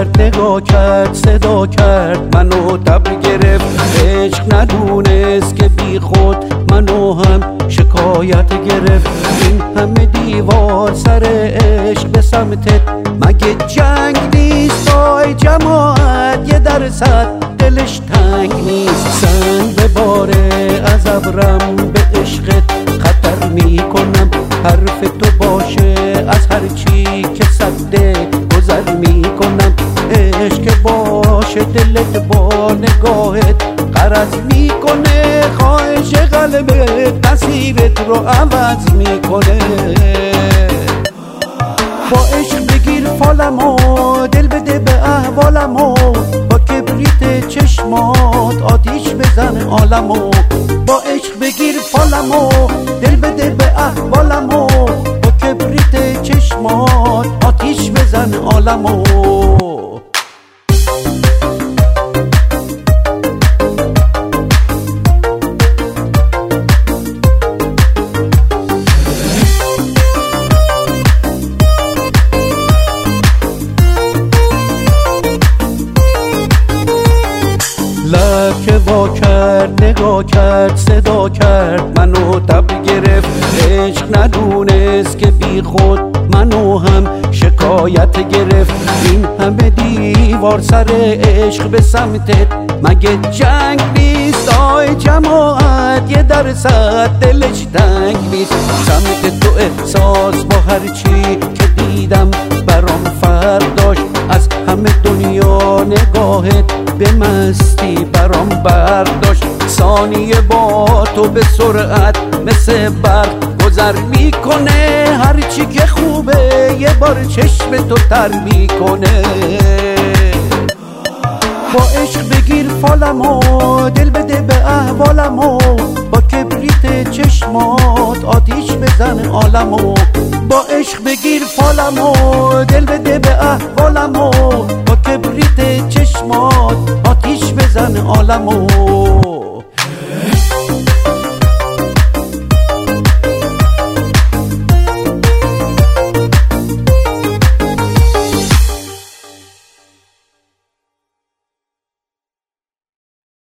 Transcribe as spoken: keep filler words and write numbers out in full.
کرد نگاه کرد صدا کرد منو تب گرفت عشق ندونست که بی خود منو هم شکایت گرفت این همه دیوار سر عشق به سمتت مگه جنگ نیست آی جماعت یه درصد دلش تنگ نیست سنگ بباره از ابرم به عشقت خطر میکنم حرف تو باشه از هر چی که صده گذر میکنم عشق باشه دلت با نگاهت غرض میکنه خواهش قلبت نصیبت رو عوض میکنه با عشق بگیر فالمو دل بده به احوالمو با کبریت چشمات آتیش بزن عالمو با عشق بگیر فالمو دل بده به احوالمو با کبریت چشمات آتیش بزن عالمو لب که وا کرد نگاه کرد صدا کرد منو تب گرفت عشق ندونست که بی خود منو هم شکایت گرفت این همه دیوار سر عشق به سمتت مگه جنگ نیست آی جماعت یه درصد دلش تنگ نیست سمت تو احساس با هر چی که دیدم برام فرق داشت از همه دنیا نگاهت به مستی برام برداشت ثانیه با تو به سرعت مثل برق گذر میکنه هرچی که خوبه یه بار چشم تو تر میکنه با عشق بگیر فالمو دل بده به احوالمو با کبریت چشمات آتیش بزن عالمو با عشق بگیر فالمو دل بده به احوالمو با کبریت چشمات آتیش بزن عالمو